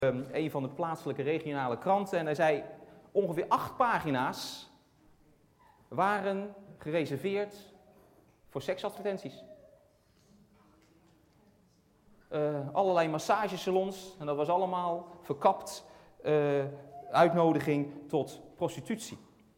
Een van de plaatselijke regionale kranten. En hij zei, ongeveer 8 pagina's waren gereserveerd voor seksadvertenties. Allerlei massagesalons. En dat was allemaal verkapt uitnodiging tot prostitutie.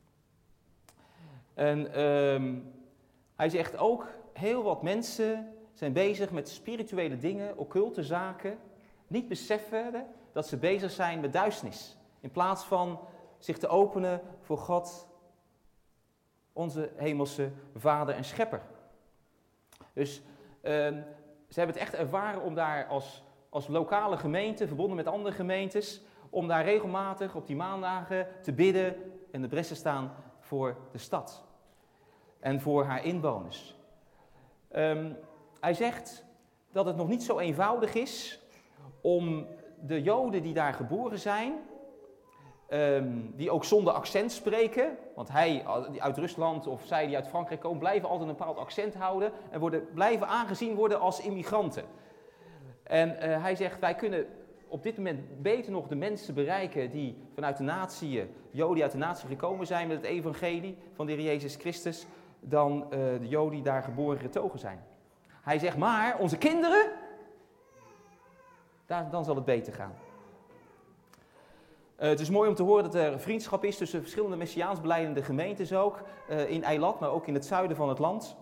En hij zegt ook, heel wat mensen zijn bezig met spirituele dingen, occulte zaken, niet beseffen dat ze bezig zijn met duisternis. In plaats van zich te openen voor God, onze hemelse Vader en Schepper. Dus ze hebben het echt ervaren om daar als lokale gemeente, verbonden met andere gemeentes, om daar regelmatig op die maandagen te bidden en de bres te staan voor de stad. En voor haar inwoners. Hij zegt dat het nog niet zo eenvoudig is om de Joden die daar geboren zijn, die ook zonder accent spreken, want hij die uit Rusland of zij die uit Frankrijk komen, blijven altijd een bepaald accent houden en blijven aangezien worden als immigranten. En hij zegt, wij kunnen op dit moment beter nog de mensen bereiken die vanuit de natie, Joden die uit de natie gekomen zijn met het evangelie van de Heer Jezus Christus, dan de Joden die daar geboren getogen zijn. Hij zegt, maar onze kinderen, dan zal het beter gaan. Het is mooi om te horen dat er vriendschap is tussen verschillende messiaans belijdende gemeentes ook, in Eilat, maar ook in het zuiden van het land.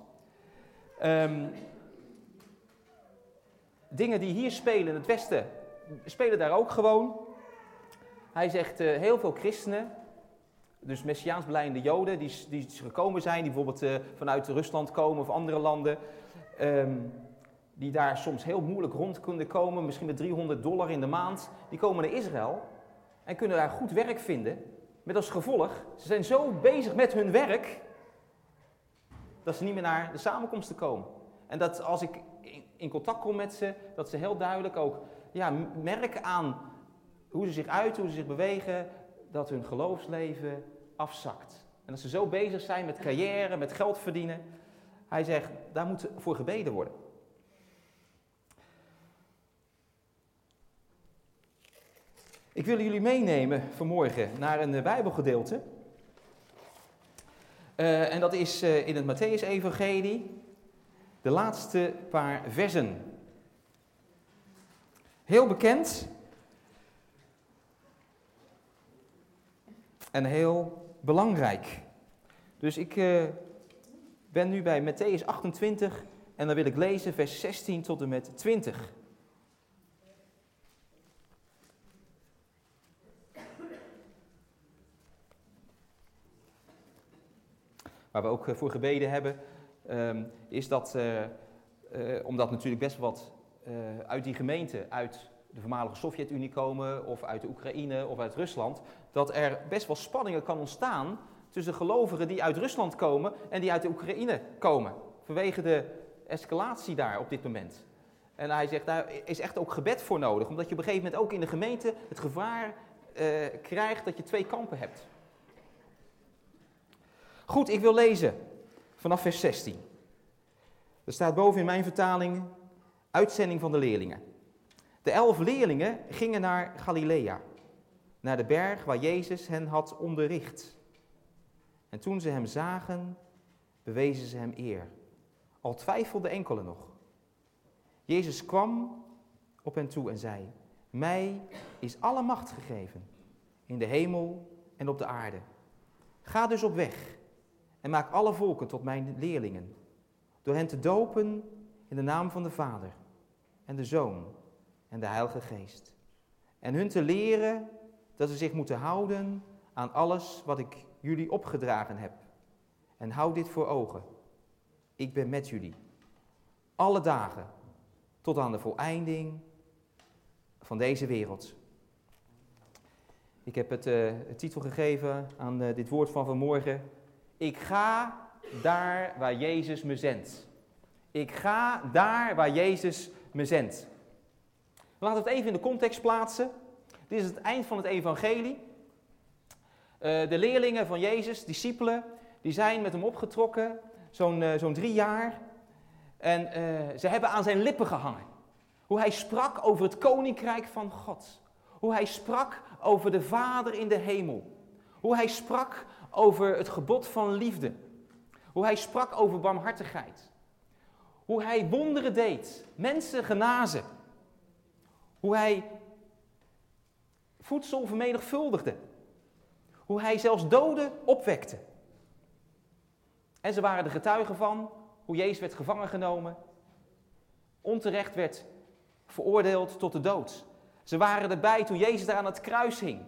Dingen die hier spelen in het westen, spelen daar ook gewoon. Hij zegt, heel veel christenen, dus messiaans belijdende Joden, die gekomen zijn, die bijvoorbeeld vanuit Rusland komen of andere landen, die daar soms heel moeilijk rond kunnen komen, misschien met $300 in de maand, die komen naar Israël en kunnen daar goed werk vinden, met als gevolg, ze zijn zo bezig met hun werk, dat ze niet meer naar de samenkomsten komen. En dat als ik in contact kom met ze, dat ze heel duidelijk ook merken aan hoe ze zich uiten, hoe ze zich bewegen, dat hun geloofsleven afzakt. En dat ze zo bezig zijn met carrière, met geld verdienen. Hij zegt, daar moet voor gebeden worden. Ik wil jullie meenemen vanmorgen naar een Bijbelgedeelte. En dat is in het Mattheüs-evangelie, de laatste paar versen. Heel bekend en heel belangrijk. Dus ik ben nu bij Mattheüs 28 en dan wil ik lezen vers 16 tot en met 20. Waar we ook voor gebeden hebben, is dat, omdat natuurlijk best wat uit die gemeente, uit de voormalige Sovjet-Unie komen, of uit de Oekraïne of uit Rusland, dat er best wel spanningen kan ontstaan tussen gelovigen die uit Rusland komen en die uit de Oekraïne komen. Vanwege de escalatie daar op dit moment. En hij zegt, daar is echt ook gebed voor nodig, omdat je op een gegeven moment ook in de gemeente het gevaar krijgt dat je 2 kampen hebt. Goed, ik wil lezen vanaf vers 16. Er staat boven in mijn vertaling, uitzending van de leerlingen. De 11 leerlingen gingen naar Galilea, naar de berg waar Jezus hen had onderricht. En toen ze hem zagen, bewezen ze hem eer. Al twijfelde enkele nog. Jezus kwam op hen toe en zei, mij is alle macht gegeven, in de hemel en op de aarde. Ga dus op weg en maak alle volken tot mijn leerlingen, door hen te dopen in de naam van de Vader en de Zoon en de Heilige Geest. En hun te leren dat ze zich moeten houden aan alles wat ik jullie opgedragen heb. En houd dit voor ogen. Ik ben met jullie. Alle dagen tot aan de voleinding van deze wereld. Ik heb het titel gegeven aan dit woord van vanmorgen. Ik ga daar waar Jezus me zendt. Ik ga daar waar Jezus me zendt. Laten we het even in de context plaatsen. Dit is het eind van het evangelie. De leerlingen van Jezus, discipelen, die zijn met hem opgetrokken, zo'n 3 jaar. En ze hebben aan zijn lippen gehangen. Hoe hij sprak over het koninkrijk van God. Hoe hij sprak over de Vader in de hemel. Hoe hij sprak over het gebod van liefde. Hoe hij sprak over barmhartigheid. Hoe hij wonderen deed, mensen genazen. Hoe hij voedsel vermenigvuldigde. Hoe hij zelfs doden opwekte. En ze waren er getuigen van hoe Jezus werd gevangen genomen. Onterecht werd veroordeeld tot de dood. Ze waren erbij toen Jezus daar aan het kruis hing.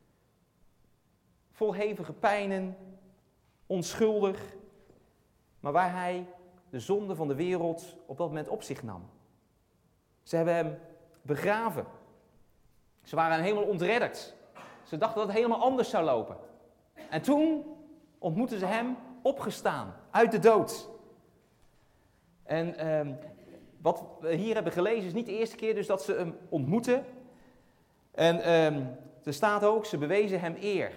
Vol hevige pijnen, onschuldig. Maar waar hij de zonde van de wereld op dat moment op zich nam. Ze hebben hem begraven. Ze waren helemaal ontredderd. Ze dachten dat het helemaal anders zou lopen. En toen ontmoetten ze hem opgestaan uit de dood. En wat we hier hebben gelezen is niet de eerste keer dus dat ze hem ontmoeten. En er staat ook, ze bewezen hem eer.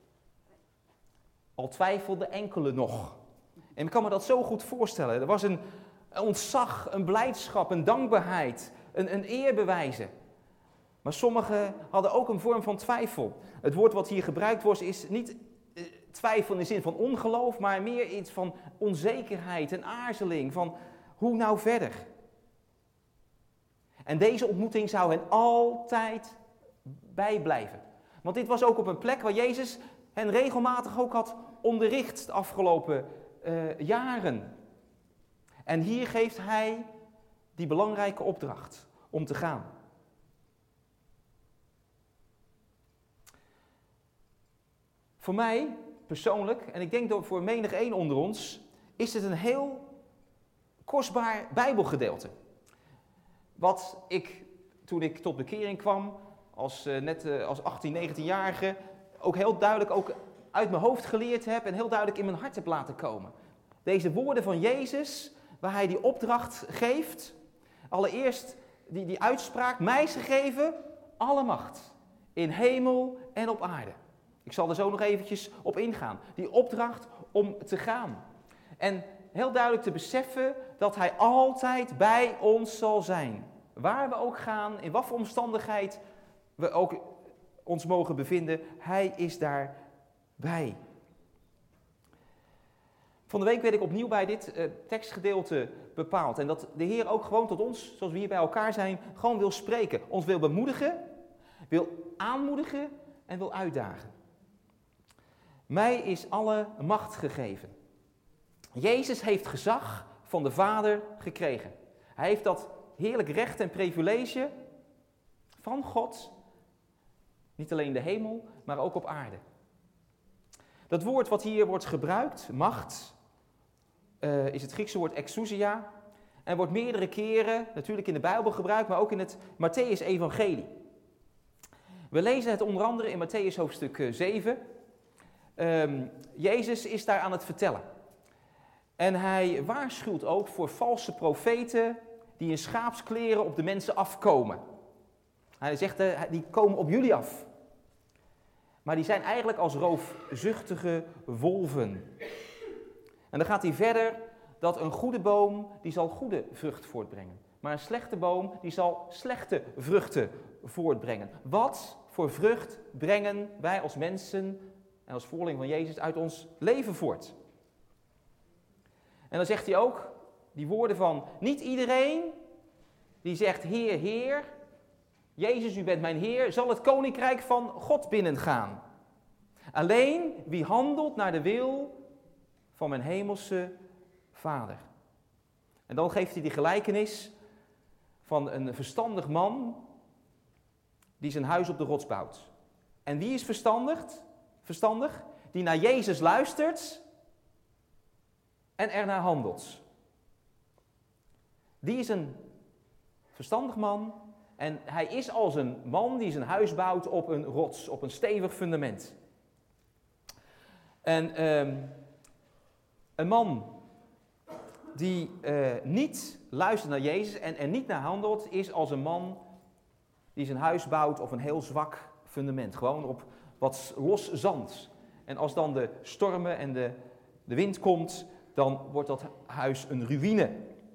Al twijfelden enkelen nog. En ik kan me dat zo goed voorstellen. Er was een ontzag, een blijdschap, een dankbaarheid, een eerbewijzen. Maar sommigen hadden ook een vorm van twijfel. Het woord wat hier gebruikt wordt is niet twijfel in de zin van ongeloof, maar meer iets van onzekerheid en aarzeling. Van hoe nou verder? En deze ontmoeting zou hen altijd bijblijven. Want dit was ook op een plek waar Jezus hen regelmatig ook had onderricht de afgelopen jaren. En hier geeft hij die belangrijke opdracht om te gaan. Voor mij persoonlijk, en ik denk dat voor menig een onder ons, is het een heel kostbaar Bijbelgedeelte. Wat ik, toen ik tot bekering kwam, als 18, 19-jarige, ook heel duidelijk ook uit mijn hoofd geleerd heb en heel duidelijk in mijn hart heb laten komen. Deze woorden van Jezus, waar hij die opdracht geeft. Allereerst die uitspraak, mij is gegeven alle macht, in hemel en op aarde. Ik zal er zo nog eventjes op ingaan. Die opdracht om te gaan. En heel duidelijk te beseffen dat hij altijd bij ons zal zijn. Waar we ook gaan, in wat voor omstandigheid we ook ons mogen bevinden, hij is daarbij. Van de week werd ik opnieuw bij dit tekstgedeelte bepaald. En dat de Heer ook gewoon tot ons, zoals we hier bij elkaar zijn, gewoon wil spreken. Ons wil bemoedigen, wil aanmoedigen en wil uitdagen. Mij is alle macht gegeven. Jezus heeft gezag van de Vader gekregen. Hij heeft dat heerlijk recht en privilege van God, niet alleen in de hemel, maar ook op aarde. Dat woord wat hier wordt gebruikt, macht, is het Griekse woord exousia. En wordt meerdere keren natuurlijk in de Bijbel gebruikt, maar ook in het Mattheüs-evangelie. We lezen het onder andere in Mattheüs hoofdstuk 7. Jezus is daar aan het vertellen. En hij waarschuwt ook voor valse profeten die in schaapskleren op de mensen afkomen. Hij zegt, die komen op jullie af. Maar die zijn eigenlijk als roofzuchtige wolven. En dan gaat hij verder dat een goede boom, die zal goede vrucht voortbrengen. Maar een slechte boom, die zal slechte vruchten voortbrengen. Wat voor vrucht brengen wij als mensen en als volgeling van Jezus uit ons leven voort? En dan zegt hij ook die woorden van, niet iedereen die zegt Heer, Heer, Jezus, u bent mijn Heer, zal het koninkrijk van God binnengaan. Alleen wie handelt naar de wil van mijn hemelse Vader. En dan geeft hij die gelijkenis van een verstandig man die zijn huis op de rots bouwt. En wie is verstandig? Die naar Jezus luistert en ernaar handelt. Die is een verstandig man en hij is als een man die zijn huis bouwt op een rots, op een stevig fundament. En een man die niet luistert naar Jezus en niet naar handelt, is als een man die zijn huis bouwt op een heel zwak fundament. Gewoon op wat los zand. En als dan de stormen en de wind komt, dan wordt dat huis een ruïne.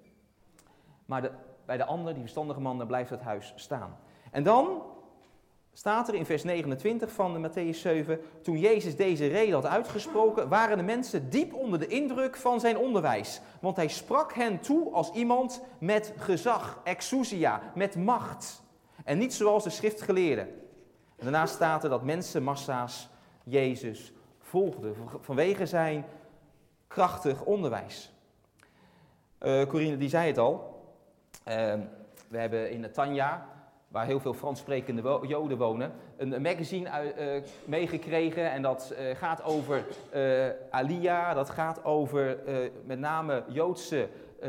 Maar bij de ander, die verstandige man, dan blijft het huis staan. En dan Staat er in vers 29 van de Mattheüs 7, toen Jezus deze reden had uitgesproken, waren de mensen diep onder de indruk van zijn onderwijs. Want hij sprak hen toe als iemand met gezag, exousia, met macht. En niet zoals de schriftgeleerden. En daarna staat er dat mensenmassa's Jezus volgden vanwege zijn krachtig onderwijs. Corine die zei het al, we hebben in Tanja, waar heel veel Frans sprekende Joden wonen, een magazine meegekregen en dat gaat over Aliyah, dat gaat over met name Joodse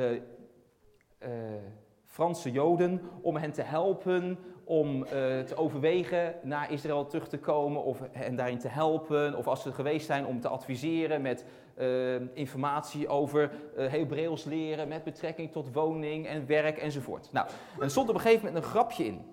Franse Joden, om hen te helpen, om te overwegen naar Israël terug te komen of hen daarin te helpen, of als ze geweest zijn om te adviseren met informatie over Hebreeuws leren met betrekking tot woning en werk enzovoort. Nou, en er stond op een gegeven moment een grapje in.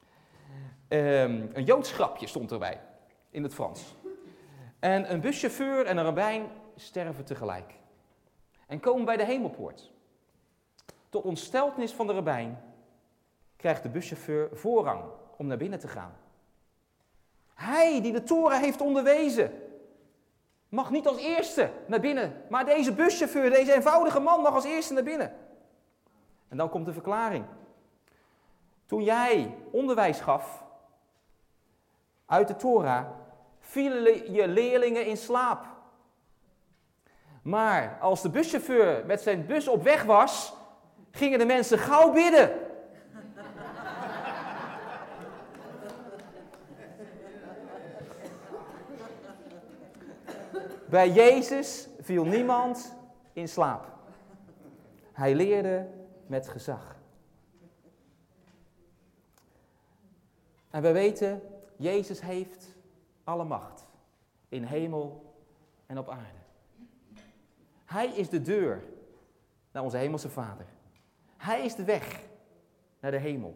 Een Joods grapje stond erbij, in het Frans. En een buschauffeur en een rabbijn sterven tegelijk. En komen bij de hemelpoort. Tot ontsteltenis van de rabbijn krijgt de buschauffeur voorrang om naar binnen te gaan. Hij die de Tora heeft onderwezen, mag niet als eerste naar binnen. Maar deze buschauffeur, deze eenvoudige man, mag als eerste naar binnen. En dan komt de verklaring. Toen jij onderwijs gaf uit de Tora, vielen je leerlingen in slaap. Maar als de buschauffeur met zijn bus op weg was, gingen de mensen gauw bidden. Bij Jezus viel niemand in slaap. Hij leerde met gezag. En we weten, Jezus heeft alle macht in hemel en op aarde. Hij is de deur naar onze hemelse Vader. Hij is de weg naar de hemel.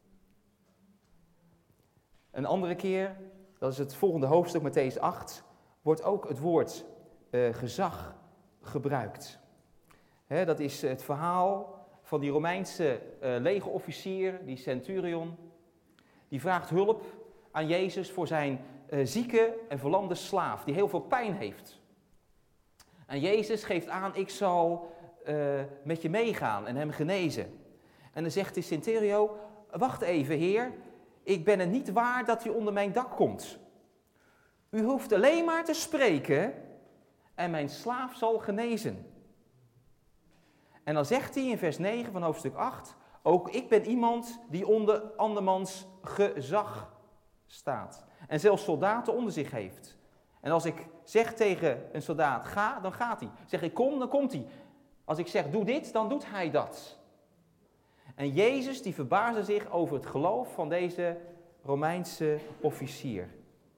Een andere keer, dat is het volgende hoofdstuk, Mattheüs 8, wordt ook het woord gezag gebruikt. Dat is het verhaal van die Romeinse legerofficier, die centurion. Die vraagt hulp aan Jezus voor zijn zieke en verlamde slaaf, die heel veel pijn heeft. En Jezus geeft aan, ik zal met je meegaan en hem genezen. En dan zegt de centurion, wacht even heer, ik ben het niet waard dat u onder mijn dak komt. U hoeft alleen maar te spreken en mijn slaaf zal genezen. En dan zegt hij in vers 9 van hoofdstuk 8, ook ik ben iemand die onder andermans gezag staat. En zelfs soldaten onder zich heeft. En als ik zeg tegen een soldaat, ga, dan gaat hij. Zeg ik kom, dan komt hij. Als ik zeg, doe dit, dan doet hij dat. En Jezus die verbaasde zich over het geloof van deze Romeinse officier.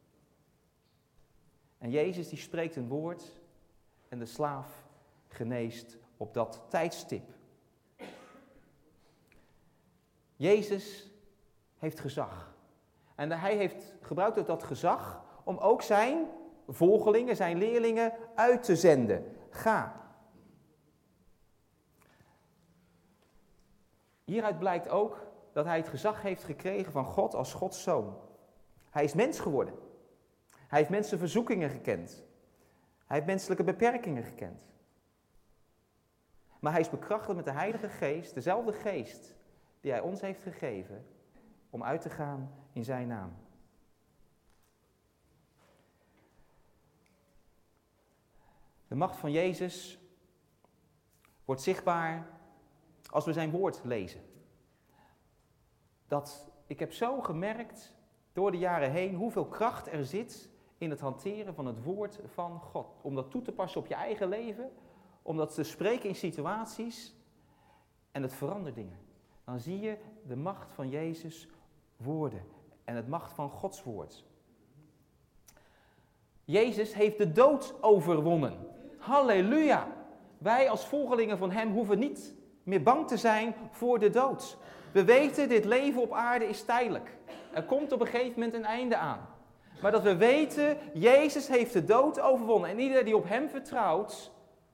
En Jezus die spreekt een woord en de slaaf geneest op dat tijdstip. Jezus heeft gezag. En hij heeft gebruikt dat gezag om ook zijn volgelingen, zijn leerlingen uit te zenden. Ga. Hieruit blijkt ook dat hij het gezag heeft gekregen van God als Gods zoon. Hij is mens geworden. Hij heeft mensenverzoekingen gekend. Hij heeft menselijke beperkingen gekend. Maar hij is bekrachtigd met de Heilige Geest, dezelfde Geest die hij ons heeft gegeven, om uit te gaan in zijn naam. De macht van Jezus wordt zichtbaar als we zijn woord lezen. Ik heb zo gemerkt door de jaren heen hoeveel kracht er zit in het hanteren van het woord van God. Om dat toe te passen op je eigen leven, om dat te spreken in situaties en het verandert dingen. Dan zie je de macht van Jezus woorden en het macht van Gods woord. Jezus heeft de dood overwonnen. Halleluja! Wij als volgelingen van hem hoeven niet meer bang te zijn voor de dood. We weten, dit leven op aarde is tijdelijk. Er komt op een gegeven moment een einde aan. Maar dat we weten, Jezus heeft de dood overwonnen. En ieder die op hem vertrouwt,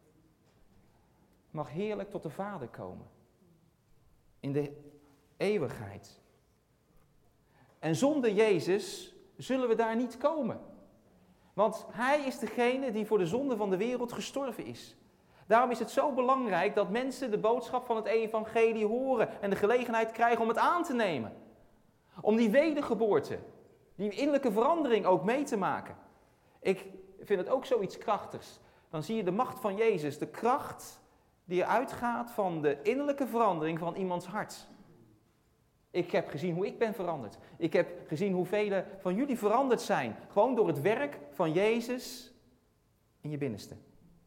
mag heerlijk tot de Vader komen. In de eeuwigheid. En zonder Jezus zullen we daar niet komen. Want hij is degene die voor de zonde van de wereld gestorven is. Daarom is het zo belangrijk dat mensen de boodschap van het evangelie horen en de gelegenheid krijgen om het aan te nemen. Om die wedergeboorte, die innerlijke verandering ook mee te maken. Ik vind het ook zoiets krachtigs. Dan zie je de macht van Jezus, de kracht die uitgaat van de innerlijke verandering van iemands hart. Ik heb gezien hoe ik ben veranderd. Ik heb gezien hoe velen van jullie veranderd zijn. Gewoon door het werk van Jezus in je binnenste.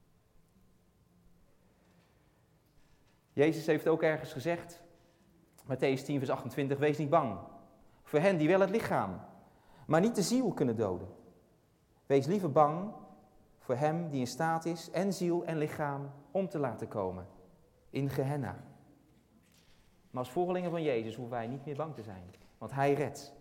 Jezus heeft ook ergens gezegd, Mattheüs 10 vers 28, wees niet bang. Voor hen die wel het lichaam, maar niet de ziel kunnen doden. Wees liever bang voor hem die in staat is en ziel en lichaam om te laten komen in Gehenna. Maar als volgelingen van Jezus hoeven wij niet meer bang te zijn, want hij redt.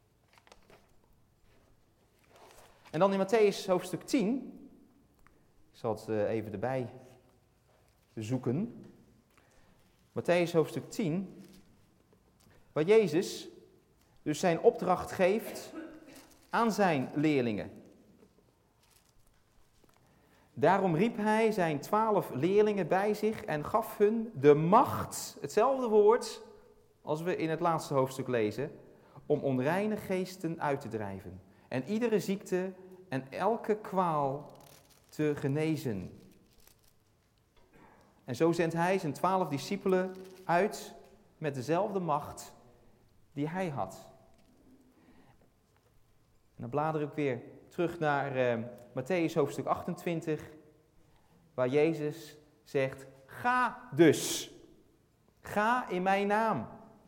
En dan in Mattheüs hoofdstuk 10, ik zal het even erbij zoeken. Mattheüs hoofdstuk 10, waar Jezus dus zijn opdracht geeft aan zijn leerlingen. Daarom riep hij zijn 12 leerlingen bij zich en gaf hun de macht, hetzelfde woord als we in het laatste hoofdstuk lezen, om onreine geesten uit te drijven en iedere ziekte en elke kwaal te genezen. En zo zendt hij zijn 12 discipelen uit met dezelfde macht die hij had. En dan blader ik weer terug naar Mattheüs hoofdstuk 28, waar Jezus zegt, ga dus, ga in mijn naam.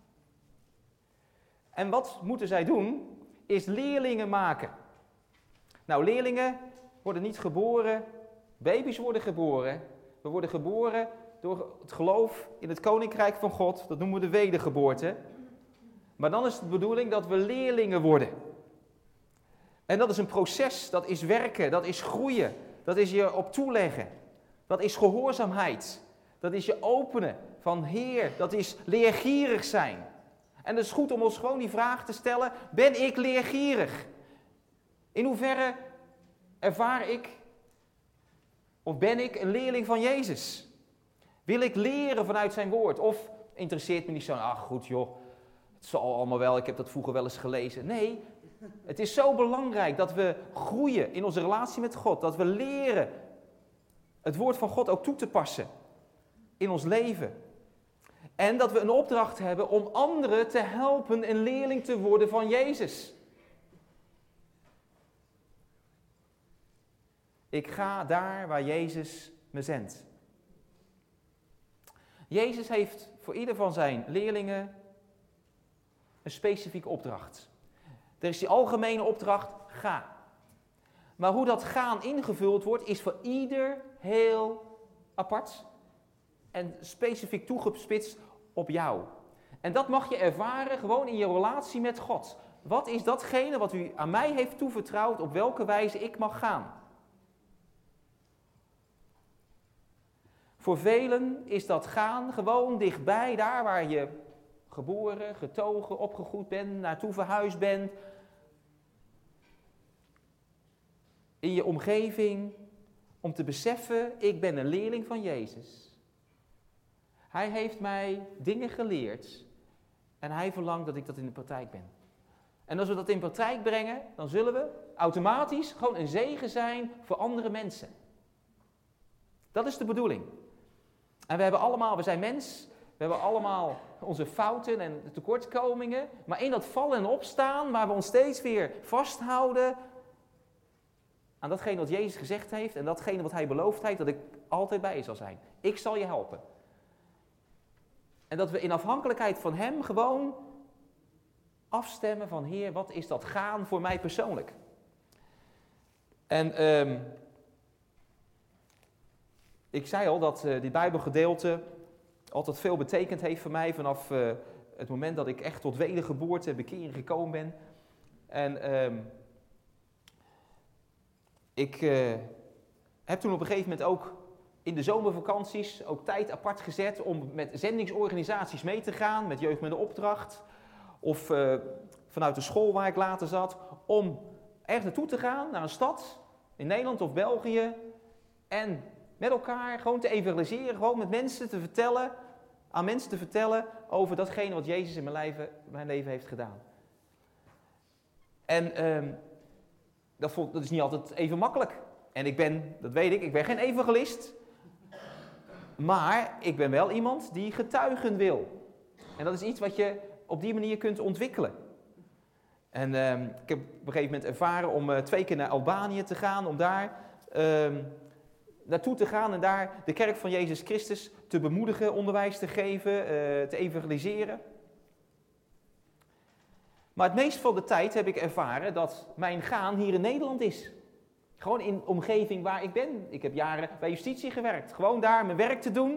En wat moeten zij doen? Is leerlingen maken. Nou, leerlingen worden niet geboren, baby's worden geboren. We worden geboren door het geloof in het koninkrijk van God, dat noemen we de wedergeboorte. Maar dan is het de bedoeling dat we leerlingen worden. En dat is een proces, dat is werken, dat is groeien, dat is je op toeleggen. Dat is gehoorzaamheid, dat is je openen van Heer, dat is leergierig zijn. En het is goed om ons gewoon die vraag te stellen, ben ik leergierig? In hoeverre ervaar ik, of ben ik een leerling van Jezus? Wil ik leren vanuit zijn woord? Of interesseert me niet zo, ach goed joh, het zal allemaal wel, ik heb dat vroeger wel eens gelezen. Nee, het is zo belangrijk dat we groeien in onze relatie met God. Dat we leren het woord van God ook toe te passen in ons leven. En dat we een opdracht hebben om anderen te helpen een leerling te worden van Jezus. Ik ga daar waar Jezus me zendt. Jezus heeft voor ieder van zijn leerlingen een specifieke opdracht. Er is die algemene opdracht, ga. Maar hoe dat gaan ingevuld wordt, is voor ieder heel apart en specifiek toegespitst op jou. En dat mag je ervaren gewoon in je relatie met God. Wat is datgene wat u aan mij heeft toevertrouwd, op welke wijze ik mag gaan? Voor velen is dat gaan gewoon dichtbij, daar waar je geboren, getogen, opgegroeid bent, naartoe verhuisd bent. In je omgeving, om te beseffen, ik ben een leerling van Jezus. Hij heeft mij dingen geleerd en hij verlangt dat ik dat in de praktijk ben. En als we dat in praktijk brengen, dan zullen we automatisch gewoon een zegen zijn voor andere mensen. Dat is de bedoeling. En we zijn mens, we hebben allemaal onze fouten en tekortkomingen, maar in dat vallen en opstaan, waar we ons steeds weer vasthouden aan datgene wat Jezus gezegd heeft en datgene wat hij beloofd heeft, dat ik altijd bij je zal zijn. Ik zal je helpen. En dat we in afhankelijkheid van hem gewoon afstemmen van Heer, wat is dat gaan voor mij persoonlijk? En ik zei al dat dit Bijbelgedeelte altijd veel betekend heeft voor mij vanaf het moment dat ik echt tot wedergeboorte en bekering gekomen ben. En ik heb toen op een gegeven moment ook in de zomervakanties ook tijd apart gezet om met zendingsorganisaties mee te gaan, met Jeugd met de Opdracht. of vanuit de school waar ik later zat, om ergens naartoe te gaan, naar een stad, in Nederland of België, en met elkaar gewoon te evangeliseren, gewoon met mensen te vertellen, aan mensen te vertellen over datgene wat Jezus in mijn leven heeft gedaan. En dat is niet altijd even makkelijk. En dat weet ik ben geen evangelist. Maar ik ben wel iemand die getuigen wil. En dat is iets wat je op die manier kunt ontwikkelen. En ik heb op een gegeven moment ervaren om 2 keer naar Albanië te gaan, om daar naartoe te gaan en daar de kerk van Jezus Christus te bemoedigen, onderwijs te geven, te evangeliseren. Maar het meest van de tijd heb ik ervaren dat mijn gaan hier in Nederland is. Gewoon in de omgeving waar ik ben. Ik heb jaren bij justitie gewerkt. Gewoon daar mijn werk te doen.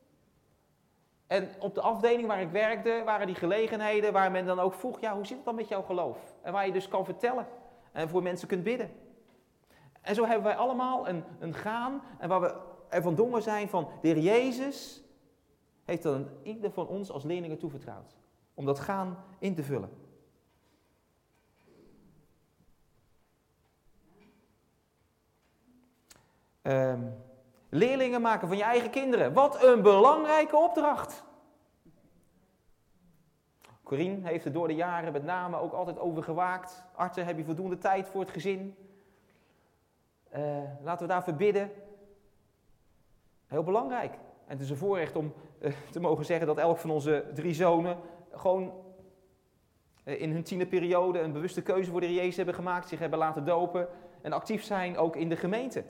En op de afdeling waar ik werkte waren die gelegenheden waar men dan ook vroeg, ja, hoe zit het dan met jouw geloof? En waar je dus kan vertellen en voor mensen kunt bidden. En zo hebben wij allemaal een gaan en waar we ervan donger zijn van de Heer Jezus heeft dan ieder van ons als leerlingen toevertrouwd. Om dat gaan in te vullen. Leerlingen maken van je eigen kinderen. Wat een belangrijke opdracht. Corine heeft er door de jaren met name ook altijd over gewaakt. Arthur, heb je voldoende tijd voor het gezin? Laten we daarvoor bidden. Heel belangrijk. En het is een voorrecht om te mogen zeggen dat elk van onze 3 zonen gewoon in hun tienerperiode een bewuste keuze voor de Heer Jezus hebben gemaakt, zich hebben laten dopen en actief zijn ook in de gemeente.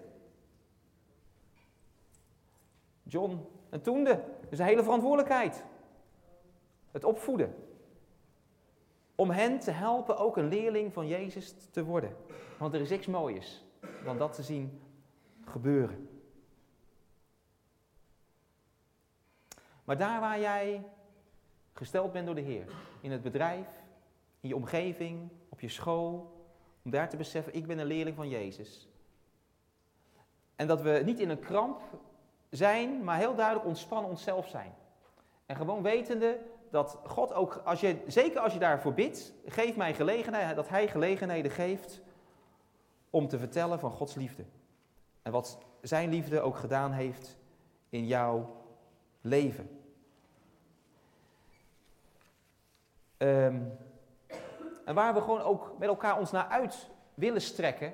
John en Toende, dat is een hele verantwoordelijkheid. Het opvoeden. Om hen te helpen ook een leerling van Jezus te worden. Want er is niks moois dan dat te zien gebeuren. Maar daar waar jij gesteld bent door de Heer, in het bedrijf, in je omgeving, op je school, om daar te beseffen, ik ben een leerling van Jezus. En dat we niet in een kramp zijn, maar heel duidelijk ontspannen onszelf zijn. En gewoon wetende dat God ook, zeker als je daarvoor bidt, geeft mij gelegenheid, dat Hij gelegenheden geeft om te vertellen van Gods liefde. En wat zijn liefde ook gedaan heeft in jouw leven. En waar we gewoon ook met elkaar ons naar uit willen strekken,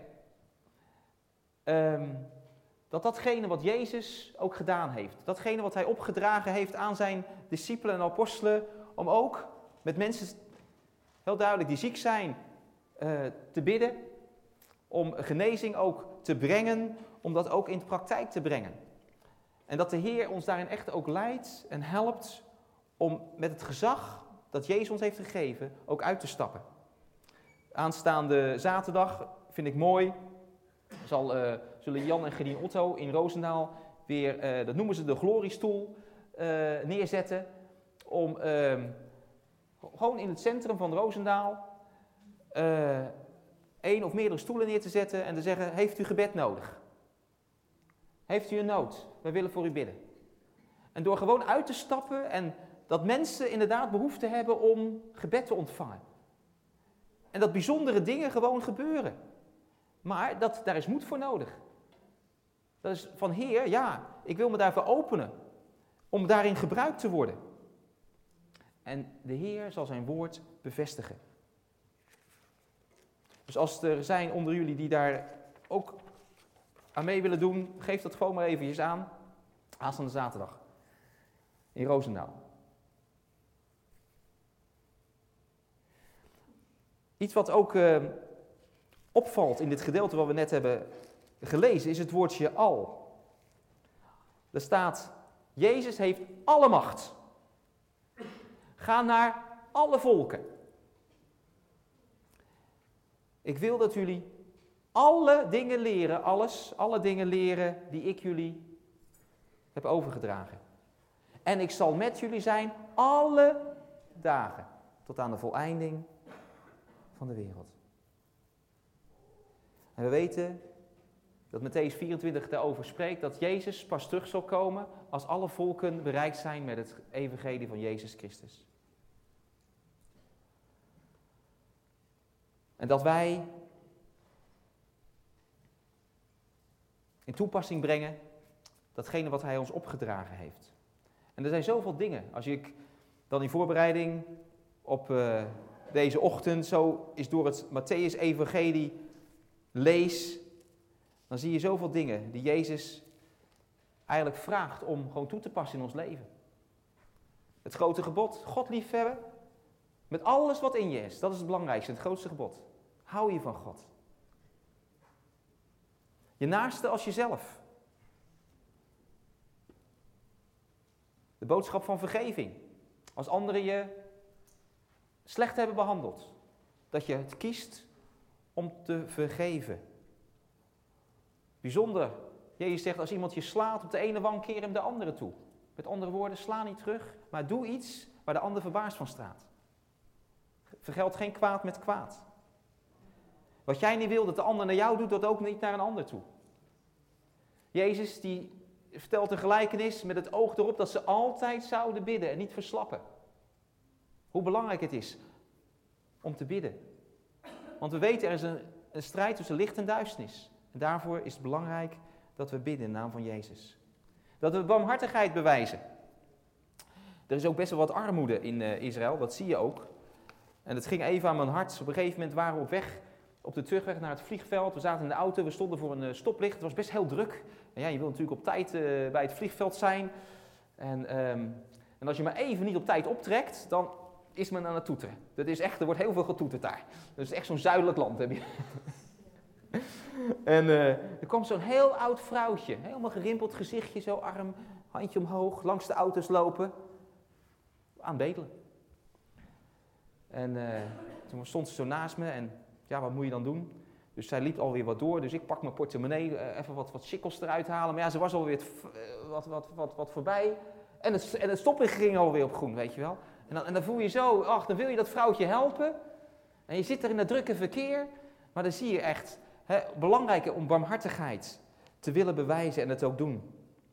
datgene wat Jezus ook gedaan heeft, datgene wat Hij opgedragen heeft aan zijn discipelen en apostelen, om ook met mensen, heel duidelijk, die ziek zijn, te bidden, om genezing ook te brengen, om dat ook in de praktijk te brengen. En dat de Heer ons daarin echt ook leidt en helpt om met het gezag dat Jezus ons heeft gegeven, ook uit te stappen. Aanstaande zaterdag vind ik mooi, zullen Jan en Gedien Otto in Roosendaal weer, dat noemen ze de gloriestoel, neerzetten. Om gewoon in het centrum van Roosendaal 1 of meerdere stoelen neer te zetten en te zeggen, heeft u gebed nodig? Heeft u een nood? Wij willen voor u bidden. En door gewoon uit te stappen en dat mensen inderdaad behoefte hebben om gebed te ontvangen. En dat bijzondere dingen gewoon gebeuren. Maar daar is moed voor nodig. Dat is van Heer, ja, ik wil me daarvoor openen. Om daarin gebruikt te worden. En de Heer zal zijn woord bevestigen. Dus als er zijn onder jullie die daar ook aan mee willen doen, geef dat gewoon maar eventjes aan. Aanstaande zaterdag. In Roosendaal. Iets wat ook opvalt in dit gedeelte wat we net hebben gelezen, is het woordje al. Er staat, Jezus heeft alle macht. Ga naar alle volken. Ik wil dat jullie alle dingen leren, alle dingen leren die ik jullie heb overgedragen. En ik zal met jullie zijn alle dagen, tot aan de voleinding van de wereld. En we weten dat Mattheüs 24 daarover spreekt, dat Jezus pas terug zal komen als alle volken bereikt zijn met het evangelie van Jezus Christus. En dat wij in toepassing brengen datgene wat hij ons opgedragen heeft. En er zijn zoveel dingen. Als ik dan in voorbereiding op deze ochtend zo is door het Mattheüs-evangelie lees, dan zie je zoveel dingen die Jezus eigenlijk vraagt om gewoon toe te passen in ons leven. Het grote gebod, God liefhebben, met alles wat in je is. Dat is het belangrijkste, het grootste gebod. Hou je van God. Je naaste als jezelf. De boodschap van vergeving. Als anderen je slecht hebben behandeld. Dat je het kiest om te vergeven. Bijzonder. Jezus zegt, als iemand je slaat op de ene wang, keer hem de andere toe. Met andere woorden, sla niet terug, maar doe iets waar de ander verbaasd van staat. Vergeld geen kwaad met kwaad. Wat jij niet wil dat de ander naar jou doet, dat ook niet naar een ander toe. Jezus die vertelt een gelijkenis met het oog erop dat ze altijd zouden bidden en niet verslappen. Hoe belangrijk het is om te bidden. Want we weten, er is een strijd tussen licht en duisternis. En daarvoor is het belangrijk dat we bidden in de naam van Jezus. Dat we barmhartigheid bewijzen. Er is ook best wel wat armoede in Israël, dat zie je ook. En het ging even aan mijn hart. Op een gegeven moment waren we op weg, op de terugweg naar het vliegveld. We zaten in de auto, we stonden voor een stoplicht. Het was best heel druk. En ja, je wil natuurlijk op tijd bij het vliegveld zijn. En als je maar even niet op tijd optrekt, dan is men aan het toeteren. Dat is echt, er wordt heel veel getoeterd daar. Dat is echt zo'n zuidelijk land, heb je. En er kwam zo'n heel oud vrouwtje, helemaal gerimpeld gezichtje, zo arm, handje omhoog, langs de auto's lopen, aan bedelen. En toen stond ze zo naast me en ja, wat moet je dan doen? Dus zij liep alweer wat door, dus ik pak mijn portemonnee, even wat chikkels eruit halen. Maar ja, ze was alweer wat voorbij en het stoplicht ging alweer op groen, weet je wel. En dan voel je zo, ach, dan wil je dat vrouwtje helpen en je zit er in dat drukke verkeer, maar dan zie je echt... belangrijk om barmhartigheid te willen bewijzen en het ook doen.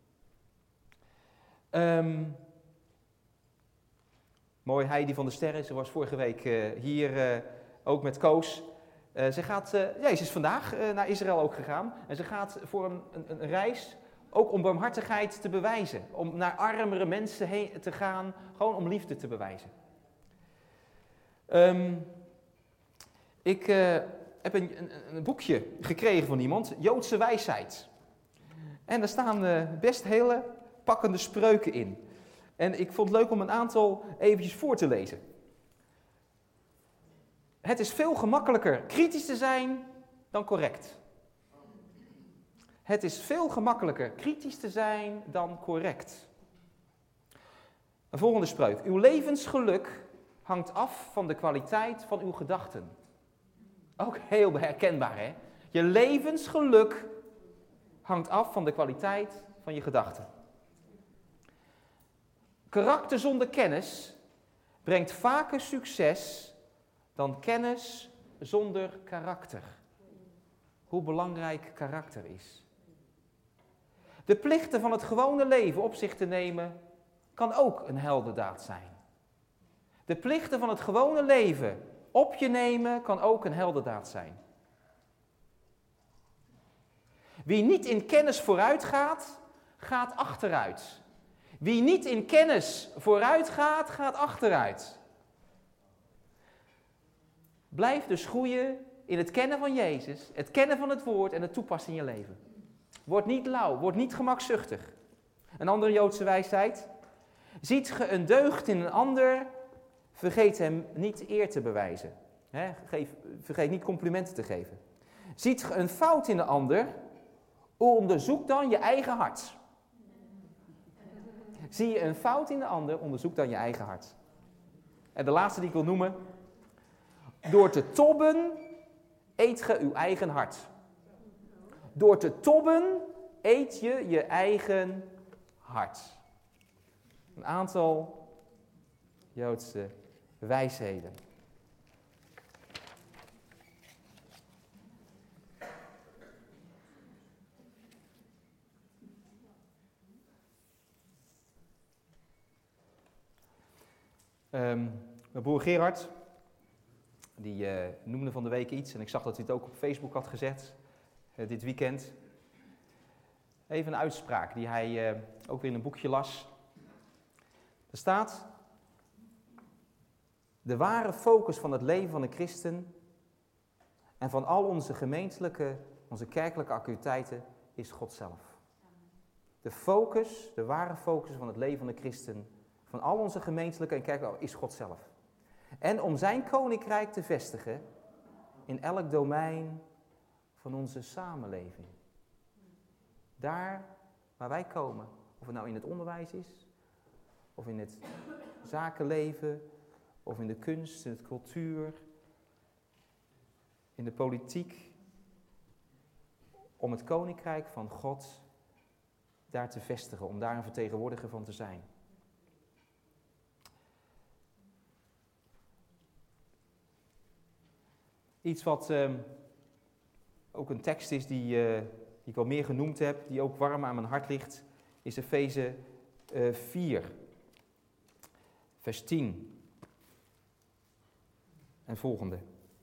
Mooi, Heidi van der Sterren, ze was vorige week hier ook met Koos. Ze is vandaag naar Israël ook gegaan. En ze gaat voor een reis, ook om barmhartigheid te bewijzen. Om naar armere mensen heen te gaan, gewoon om liefde te bewijzen. Ik heb een boekje gekregen van iemand, Joodse wijsheid. En daar staan best hele pakkende spreuken in. En ik vond het leuk om een aantal eventjes voor te lezen. Het is veel gemakkelijker kritisch te zijn dan correct. Het is veel gemakkelijker kritisch te zijn dan correct. Een volgende spreuk. Uw levensgeluk hangt af van de kwaliteit van uw gedachten. Ook heel herkenbaar, hè? Je levensgeluk hangt af van de kwaliteit van je gedachten. Karakter zonder kennis brengt vaker succes dan kennis zonder karakter. Hoe belangrijk karakter is. De plichten van het gewone leven op zich te nemen kan ook een heldendaad zijn. De plichten van het gewone leven op je nemen kan ook een heldendaad zijn. Wie niet in kennis vooruit gaat, gaat achteruit. Wie niet in kennis vooruit gaat, gaat achteruit. Blijf dus groeien in het kennen van Jezus, het kennen van het woord en het toepassen in je leven. Word niet lauw, word niet gemakzuchtig. Een andere Joodse wijsheid. Ziet ge een deugd in een ander, vergeet hem niet eer te bewijzen. Vergeet niet complimenten te geven. Ziet ge een fout in een ander, onderzoek dan je eigen hart. Zie je een fout in de ander, onderzoek dan je eigen hart. En de laatste die ik wil noemen. Door te tobben eet ge uw eigen hart. Door te tobben eet je je eigen hart. Een aantal Joodse wijsheden. Mijn broer Gerard, die noemde van de week iets en ik zag dat hij het ook op Facebook had gezet, dit weekend. Even een uitspraak die hij ook weer in een boekje las. Er staat: de ware focus van het leven van een christen en van al onze gemeentelijke, onze kerkelijke activiteiten is God zelf. De ware focus van het leven van de christen, van al onze gemeentelijke en kerkelijke, is God zelf. En om zijn koninkrijk te vestigen in elk domein van onze samenleving. Daar waar wij komen, of het nou in het onderwijs is, of in het zakenleven, of in de kunst, in de cultuur, in de politiek, om het koninkrijk van God daar te vestigen, om daar een vertegenwoordiger van te zijn. Iets wat ook een tekst is die ik al meer genoemd heb, die ook warm aan mijn hart ligt, is Efeze 4, vers 10 en volgende.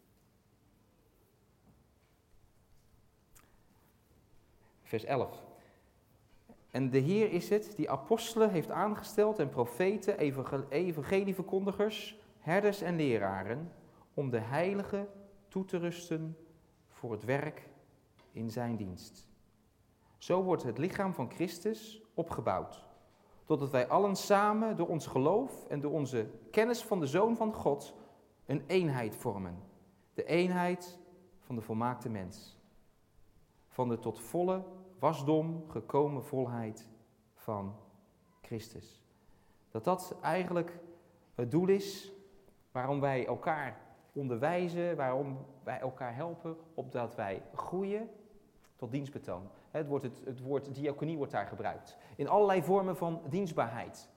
Vers 11. En de Heer is het die apostelen heeft aangesteld en profeten, evangelieverkondigers, herders en leraren, om de heiligen toe te rusten voor het werk in zijn dienst. Zo wordt het lichaam van Christus opgebouwd, totdat wij allen samen door ons geloof en door onze kennis van de Zoon van God een eenheid vormen. De eenheid van de volmaakte mens. Van de tot volle wasdom gekomen volheid van Christus. Dat eigenlijk het doel is waarom wij elkaar onderwijzen, waarom wij elkaar helpen, opdat wij groeien tot dienstbetoon. Het woord diaconie wordt daar gebruikt. In allerlei vormen van dienstbaarheid.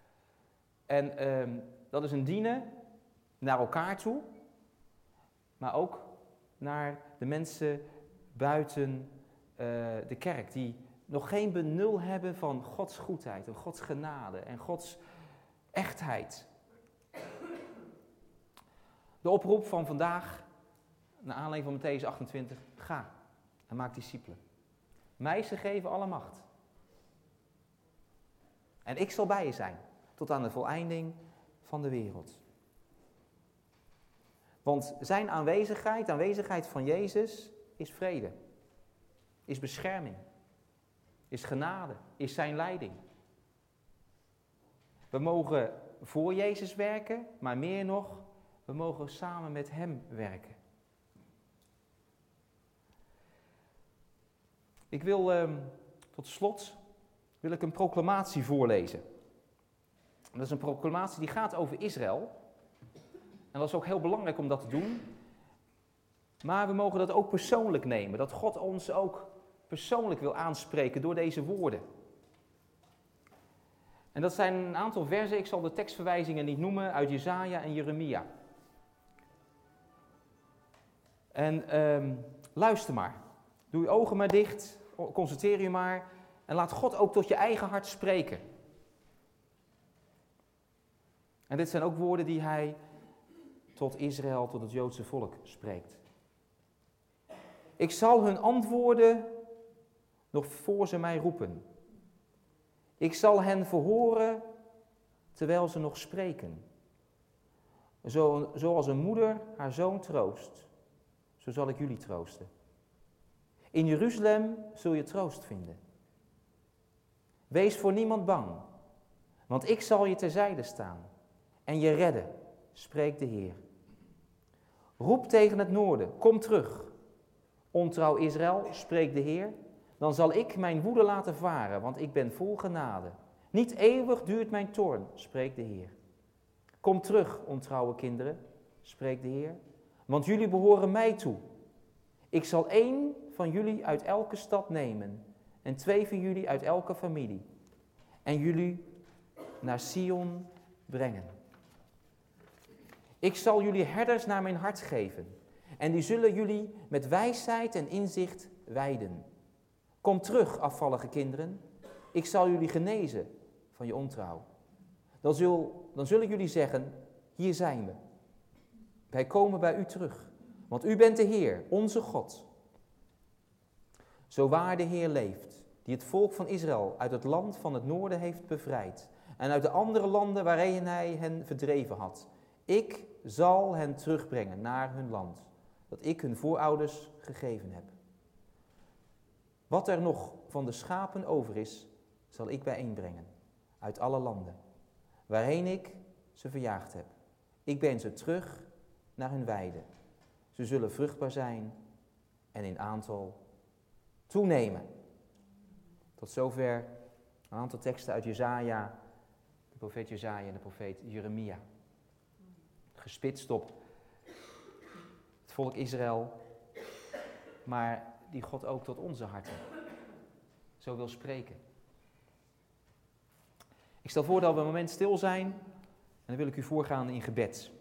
En dat is een dienen naar elkaar toe, maar ook naar de mensen buiten de kerk, die nog geen benul hebben van Gods goedheid en Gods genade en Gods echtheid. De oproep van vandaag, naar aanleiding van Mattheüs 28, ga en maak discipelen. Mij is gegeven alle macht. En ik zal bij je zijn, tot aan de voleinding van de wereld. Want zijn aanwezigheid, de aanwezigheid van Jezus, is vrede. Is bescherming. Is genade. Is zijn leiding. We mogen voor Jezus werken, maar meer nog, we mogen samen met hem werken. Ik wil tot slot een proclamatie voorlezen. Dat is een proclamatie die gaat over Israël. En dat is ook heel belangrijk om dat te doen. Maar we mogen dat ook persoonlijk nemen. Dat God ons ook persoonlijk wil aanspreken door deze woorden. En dat zijn een aantal versen, ik zal de tekstverwijzingen niet noemen, uit Jesaja en Jeremia. En luister maar. Doe je ogen maar dicht, concentreer je maar en laat God ook tot je eigen hart spreken. En dit zijn ook woorden die hij tot Israël, tot het Joodse volk spreekt. Ik zal hun antwoorden nog voor ze mij roepen. Ik zal hen verhoren terwijl ze nog spreken. Zoals een moeder haar zoon troost, zo zal ik jullie troosten. In Jeruzalem zul je troost vinden. Wees voor niemand bang, want ik zal je terzijde staan en je redden, spreekt de Heer. Roep tegen het noorden, kom terug. Ontrouw Israël, spreekt de Heer. Dan zal ik mijn woede laten varen, want ik ben vol genade. Niet eeuwig duurt mijn toorn, spreekt de Heer. Kom terug, ontrouwe kinderen, spreekt de Heer. Want jullie behoren mij toe. Ik zal 1 van jullie uit elke stad nemen en 2 van jullie uit elke familie. En jullie naar Sion brengen. Ik zal jullie herders naar mijn hart geven. En die zullen jullie met wijsheid en inzicht wijden. Kom terug, afvallige kinderen. Ik zal jullie genezen van je ontrouw. Dan zullen jullie zeggen, hier zijn we. Wij komen bij u terug, want u bent de Heer, onze God. Zo waar de Heer leeft, die het volk van Israël uit het land van het noorden heeft bevrijd en uit de andere landen waarin hij hen verdreven had. Ik zal hen terugbrengen naar hun land, dat ik hun voorouders gegeven heb. Wat er nog van de schapen over is, zal ik bijeenbrengen uit alle landen, waarheen ik ze verjaagd heb. Ik breng ze terug naar hun weide. Ze zullen vruchtbaar zijn en in aantal toenemen. Tot zover een aantal teksten uit Jesaja, de profeet Jesaja en de profeet Jeremia. Gespitst op het volk Israël, maar die God ook tot onze harten zo wil spreken. Ik stel voor dat we een moment stil zijn en dan wil ik u voorgaan in gebed.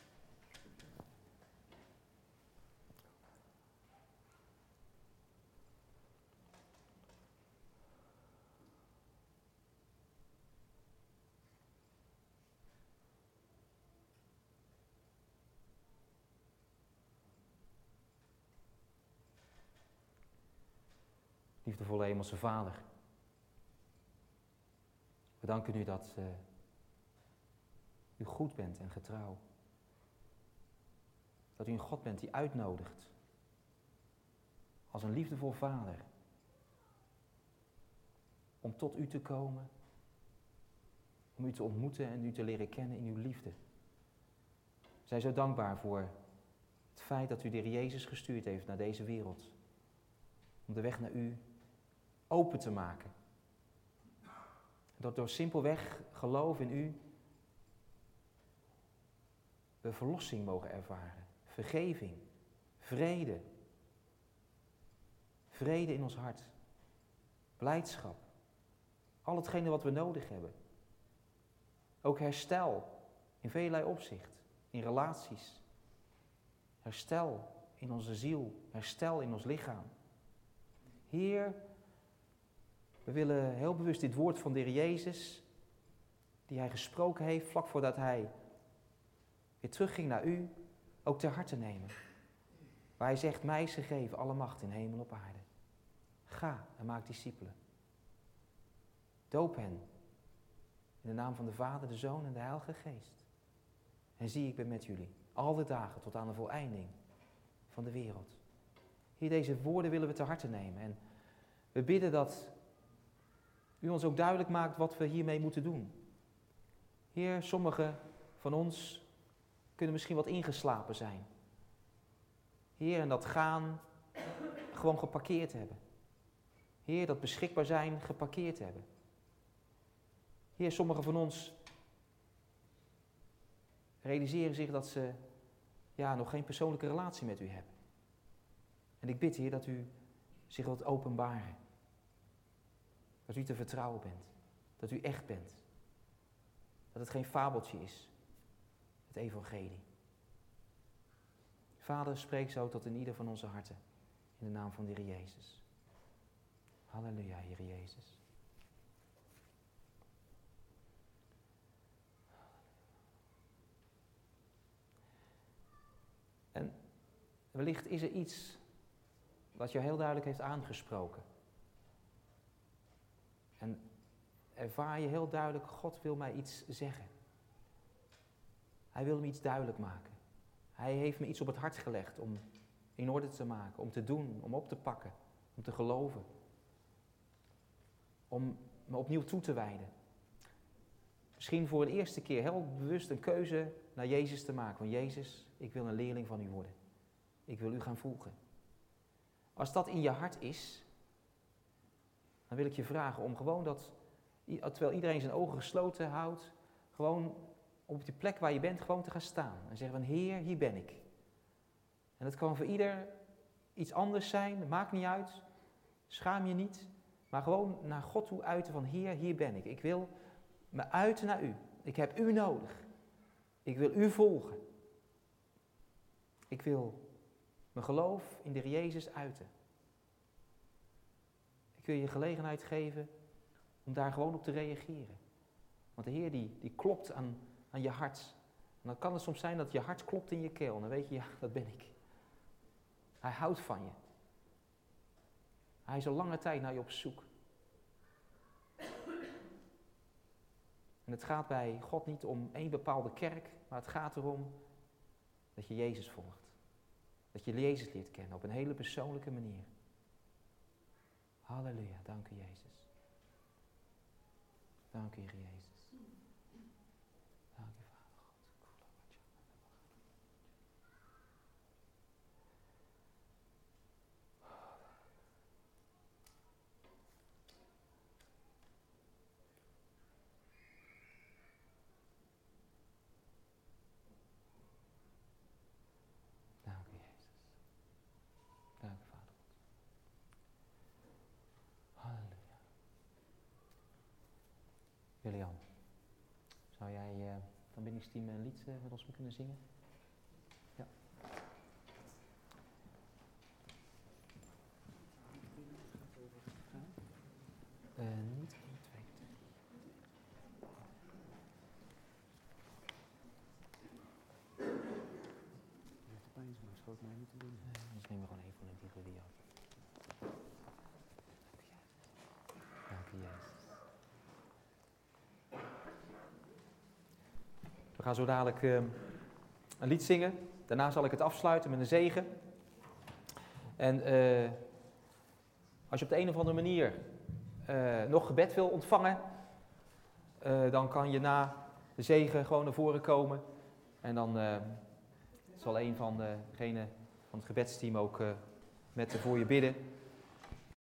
Liefdevolle Hemelse Vader, we danken u dat u goed bent en getrouw. Dat u een God bent die uitnodigt als een liefdevol Vader om tot u te komen, om u te ontmoeten en u te leren kennen in uw liefde. We zijn zo dankbaar voor het feit dat u de Heer Jezus gestuurd heeft naar deze wereld, om de weg naar u open te maken. Dat door simpelweg geloof in u we verlossing mogen ervaren. Vergeving, vrede. Vrede in ons hart. Blijdschap. Al hetgene wat we nodig hebben. Ook herstel in velelei opzicht. In relaties. Herstel in onze ziel. Herstel in ons lichaam. Heer, we willen heel bewust dit woord van de Heer Jezus, die hij gesproken heeft vlak voordat hij weer terugging naar u, ook ter harte nemen. Waar hij zegt, mij is gegeven alle macht in hemel en op aarde. Ga en maak discipelen. Doop hen in de naam van de Vader, de Zoon en de Heilige Geest. En zie, ik ben met jullie al de dagen tot aan de voleinding van de wereld. Hier, deze woorden willen we ter harte nemen. En we bidden dat u ons ook duidelijk maakt wat we hiermee moeten doen. Heer, sommigen van ons kunnen misschien wat ingeslapen zijn. Heer, en dat gaan gewoon geparkeerd hebben. Heer, dat beschikbaar zijn geparkeerd hebben. Heer, sommigen van ons realiseren zich dat ze nog geen persoonlijke relatie met u hebben. En ik bid, Heer, dat u zich wilt openbaren. Dat u te vertrouwen bent. Dat u echt bent. Dat het geen fabeltje is. Het evangelie. Vader, spreek zo tot in ieder van onze harten. In de naam van de Heer Jezus. Halleluja, Heer Jezus. En wellicht is er iets wat jou heel duidelijk heeft aangesproken. En ervaar je heel duidelijk, God wil mij iets zeggen. Hij wil me iets duidelijk maken. Hij heeft me iets op het hart gelegd om in orde te maken, om te doen, om op te pakken, om te geloven. Om me opnieuw toe te wijden. Misschien voor de eerste keer heel bewust een keuze naar Jezus te maken. Van Jezus, ik wil een leerling van u worden. Ik wil u gaan volgen. Als dat in je hart is, dan wil ik je vragen om gewoon dat, terwijl iedereen zijn ogen gesloten houdt, gewoon op die plek waar je bent, gewoon te gaan staan. En zeggen van, Heer, hier ben ik. En dat kan voor ieder iets anders zijn, dat maakt niet uit. Schaam je niet, maar gewoon naar God toe uiten van, Heer, hier ben ik. Ik wil me uiten naar u. Ik heb u nodig. Ik wil u volgen. Ik wil mijn geloof in de Heer Jezus uiten. Ik wil je gelegenheid geven om daar gewoon op te reageren. Want de Heer die klopt aan je hart. En dan kan het soms zijn dat je hart klopt in je keel. En dan weet je, ja, dat ben ik. Hij houdt van je. Hij is al lange tijd naar je op zoek. En het gaat bij God niet om één bepaalde kerk, maar het gaat erom dat je Jezus volgt. Dat je Jezus leert kennen op een hele persoonlijke manier. Halleluja, dank u Jezus. Dank u Heer Jezus. Dank u Vader God. Dank u Jezus. Dank u Vader God. Halleluja. Julian, zou jij van Binningsteam een lied met ons kunnen zingen? Ja. Niet 1, 2, 3. Maar schoot mij niet te doen. Anders nemen we gewoon even een diepe video. Dank u Jezus. We gaan zo dadelijk een lied zingen. Daarna zal ik het afsluiten met een zegen. En als je op de een of andere manier nog gebed wil ontvangen, dan kan je na de zegen gewoon naar voren komen. En dan zal een van degenen van het gebedsteam ook voor je bidden.